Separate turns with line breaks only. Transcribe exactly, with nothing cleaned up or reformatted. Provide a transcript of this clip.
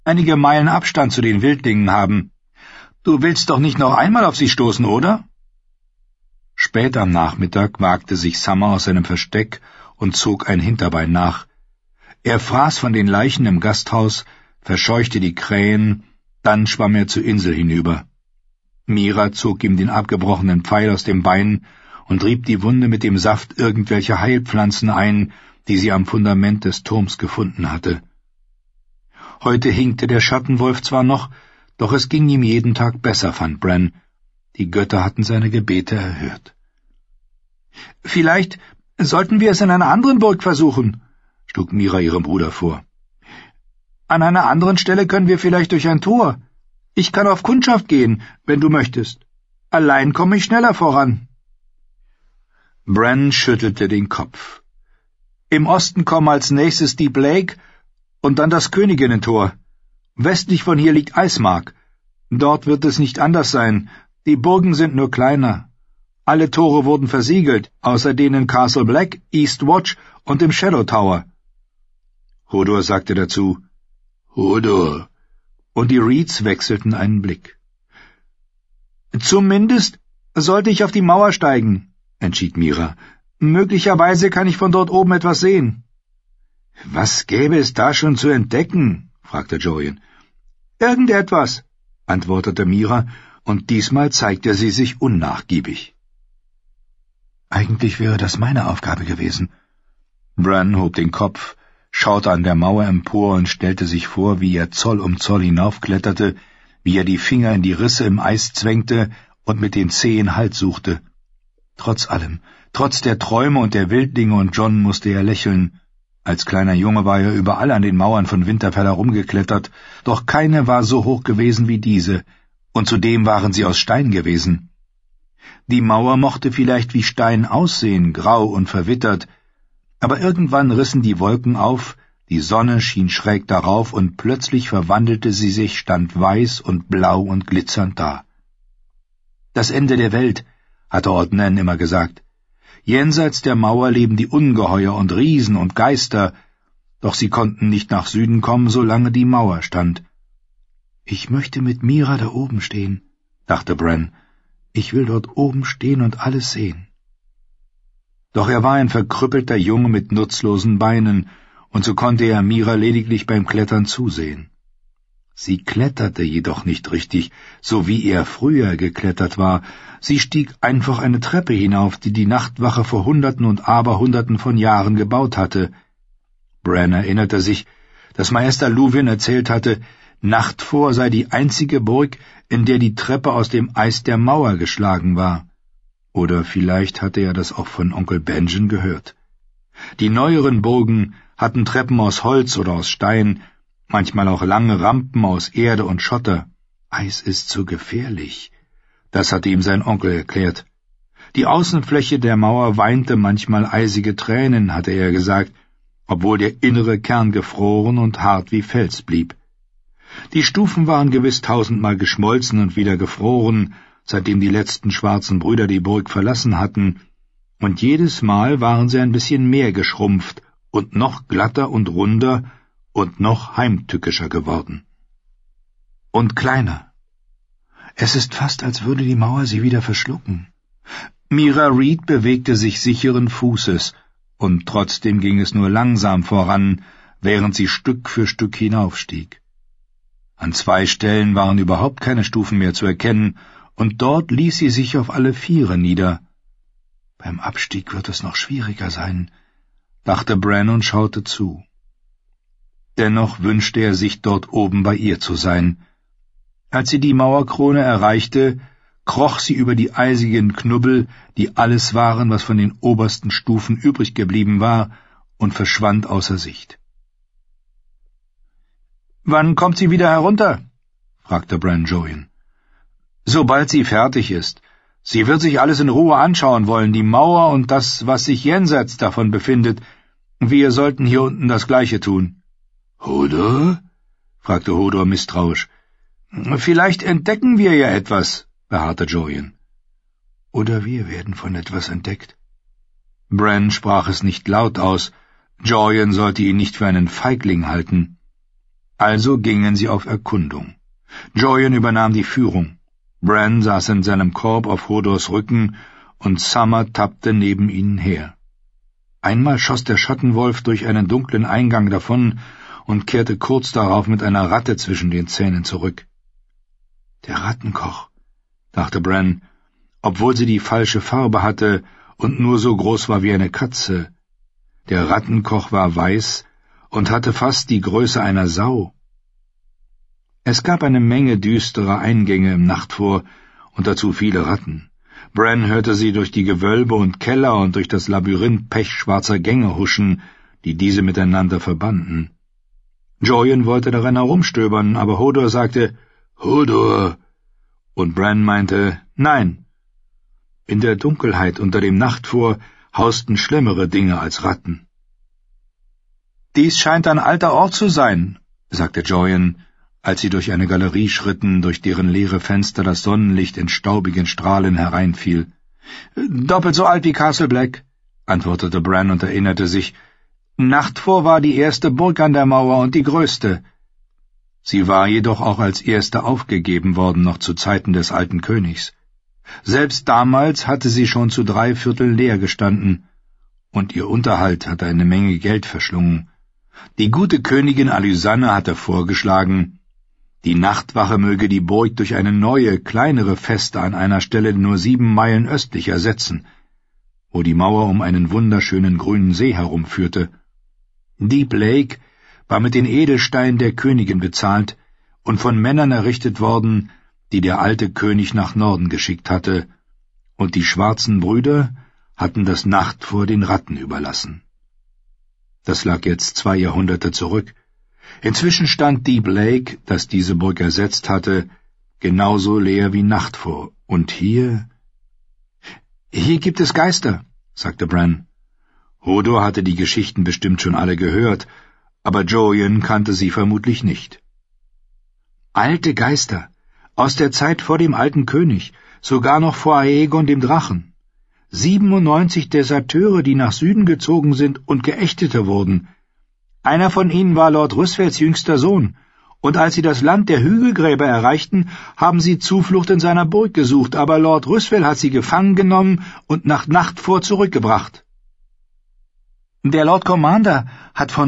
einige Meilen Abstand zu den Wildlingen haben. Du willst doch nicht noch einmal auf sie stoßen, oder?« Spät am Nachmittag wagte sich Summer aus seinem Versteck und zog ein Hinterbein nach. Er fraß von den Leichen im Gasthaus, verscheuchte die Krähen, dann schwamm er zur Insel hinüber. Mira zog ihm den abgebrochenen Pfeil aus dem Bein und rieb die Wunde mit dem Saft irgendwelcher Heilpflanzen ein, die sie am Fundament des Turms gefunden hatte. Heute hinkte der Schattenwolf zwar noch, doch es ging ihm jeden Tag besser, fand Bran. Die Götter hatten seine Gebete erhört. »Vielleicht sollten wir es in einer anderen Burg versuchen«, schlug Mira ihrem Bruder vor. »An einer anderen Stelle können wir vielleicht durch ein Tor. Ich kann auf Kundschaft gehen, wenn du möchtest. Allein komme ich schneller voran.« Bran schüttelte den Kopf. »Im Osten kommen als nächstes die Blake und dann das Königinnentor. Westlich von hier liegt Eismark. Dort wird es nicht anders sein. Die Burgen sind nur kleiner. Alle Tore wurden versiegelt, außer denen Castle Black, East Watch und im Shadow Tower.« Hodor sagte dazu, »Hodor«, und die Reeds wechselten einen Blick. »Zumindest sollte ich auf die Mauer steigen«, entschied Mira. »Möglicherweise kann ich von dort oben etwas sehen.« »Was gäbe es da schon zu entdecken?« fragte Jojen. »Irgendetwas«, antwortete Mira, und diesmal zeigte sie sich unnachgiebig. »Eigentlich wäre das meine Aufgabe gewesen.« Bran hob den Kopf, schaute an der Mauer empor und stellte sich vor, wie er Zoll um Zoll hinaufkletterte, wie er die Finger in die Risse im Eis zwängte und mit den Zehen Halt suchte. Trotz allem, trotz der Träume und der Wildlinge und Jon musste er lächeln. Als kleiner Junge war er überall an den Mauern von Winterfell herumgeklettert, doch keine war so hoch gewesen wie diese, und zudem waren sie aus Stein gewesen. Die Mauer mochte vielleicht wie Stein aussehen, grau und verwittert, aber irgendwann rissen die Wolken auf, die Sonne schien schräg darauf, und plötzlich verwandelte sie sich, stand weiß und blau und glitzernd da. »Das Ende der Welt«, hatte Ord Nain immer gesagt. »Jenseits der Mauer leben die Ungeheuer und Riesen und Geister, doch sie konnten nicht nach Süden kommen, solange die Mauer stand.« »Ich möchte mit Mira da oben stehen«, dachte Bran. »Ich will dort oben stehen und alles sehen.« Doch er war ein verkrüppelter Junge mit nutzlosen Beinen, und so konnte er Mira lediglich beim Klettern zusehen. Sie kletterte jedoch nicht richtig, so wie er früher geklettert war. Sie stieg einfach eine Treppe hinauf, die die Nachtwache vor Hunderten und Aberhunderten von Jahren gebaut hatte. Bran erinnerte sich, dass Meister Luwin erzählt hatte, Nachtfor sei die einzige Burg, in der die Treppe aus dem Eis der Mauer geschlagen war. Oder vielleicht hatte er das auch von Onkel Benjen gehört. Die neueren Burgen hatten Treppen aus Holz oder aus Stein, manchmal auch lange Rampen aus Erde und Schotter. Eis ist zu gefährlich, das hatte ihm sein Onkel erklärt. Die Außenfläche der Mauer weinte manchmal eisige Tränen, hatte er gesagt, obwohl der innere Kern gefroren und hart wie Fels blieb. Die Stufen waren gewiss tausendmal geschmolzen und wieder gefroren, seitdem die letzten schwarzen Brüder die Burg verlassen hatten, und jedes Mal waren sie ein bisschen mehr geschrumpft und noch glatter und runder und noch heimtückischer geworden. Und kleiner. Es ist fast, als würde die Mauer sie wieder verschlucken. Mira Reed bewegte sich sicheren Fußes, und trotzdem ging es nur langsam voran, während sie Stück für Stück hinaufstieg. An zwei Stellen waren überhaupt keine Stufen mehr zu erkennen, und dort ließ sie sich auf alle Viere nieder. Beim Abstieg wird es noch schwieriger sein, dachte Bran und schaute zu. Dennoch wünschte er sich, dort oben bei ihr zu sein. Als sie die Mauerkrone erreichte, kroch sie über die eisigen Knubbel, die alles waren, was von den obersten Stufen übrig geblieben war, und verschwand außer Sicht. »Wann kommt sie wieder herunter?« fragte Bran Jojen. »Sobald sie fertig ist. Sie wird sich alles in Ruhe anschauen wollen, die Mauer und das, was sich jenseits davon befindet. Wir sollten hier unten das Gleiche tun.« »Hodor?« fragte Hodor misstrauisch. »Vielleicht entdecken wir ja etwas«, beharrte Jojen. »Oder wir werden von etwas entdeckt.« Bran sprach es nicht laut aus. Jojen sollte ihn nicht für einen Feigling halten. Also gingen sie auf Erkundung. Joyen übernahm die Führung. Bran saß in seinem Korb auf Hodors Rücken und Summer tappte neben ihnen her. Einmal schoss der Schattenwolf durch einen dunklen Eingang davon und kehrte kurz darauf mit einer Ratte zwischen den Zähnen zurück. Der Rattenkoch, dachte Bran, obwohl sie die falsche Farbe hatte und nur so groß war wie eine Katze. Der Rattenkoch war weiß und hatte fast die Größe einer Sau. Es gab eine Menge düsterer Eingänge im Nachtfor und dazu viele Ratten. Bran hörte sie durch die Gewölbe und Keller und durch das Labyrinth pechschwarzer Gänge huschen, die diese miteinander verbanden. Joyen wollte darin herumstöbern, aber Hodor sagte, »Hodor«, und Bran meinte, »Nein«. In der Dunkelheit unter dem Nachtfor hausten schlimmere Dinge als Ratten. »Dies scheint ein alter Ort zu sein«, sagte Joyen, als sie durch eine Galerie schritten, durch deren leere Fenster das Sonnenlicht in staubigen Strahlen hereinfiel. »Doppelt so alt wie Castle Black«, antwortete Bran und erinnerte sich, »Nachtfor war die erste Burg an der Mauer und die größte. Sie war jedoch auch als erste aufgegeben worden, noch zu Zeiten des alten Königs. Selbst damals hatte sie schon zu drei Vierteln leer gestanden, und ihr Unterhalt hatte eine Menge Geld verschlungen. Die gute Königin Alysanne hatte vorgeschlagen, die Nachtwache möge die Burg durch eine neue, kleinere Feste an einer Stelle nur sieben Meilen östlich ersetzen, wo die Mauer um einen wunderschönen grünen See herumführte. Deep Lake war mit den Edelsteinen der Königin bezahlt und von Männern errichtet worden, die der alte König nach Norden geschickt hatte, und die schwarzen Brüder hatten das Nachtfor den Ratten überlassen. Das lag jetzt zwei Jahrhunderte zurück. Inzwischen stand Deep Lake, das diese Burg ersetzt hatte, genauso leer wie Nachtfor, und hier... »Hier gibt es Geister«, sagte Bran. Hodor hatte die Geschichten bestimmt schon alle gehört, aber Joyen kannte sie vermutlich nicht. »Alte Geister, aus der Zeit vor dem alten König, sogar noch vor Aegon dem Drachen. Siebenundneunzig Deserteure, die nach Süden gezogen sind und Geächtete wurden. Einer von ihnen war Lord Rysfelds jüngster Sohn, und als sie das Land der Hügelgräber erreichten, haben sie Zuflucht in seiner Burg gesucht, aber Lord Rysfeld hat sie gefangen genommen und nach Nachtfor zurückgebracht. Der Lord Commander hat von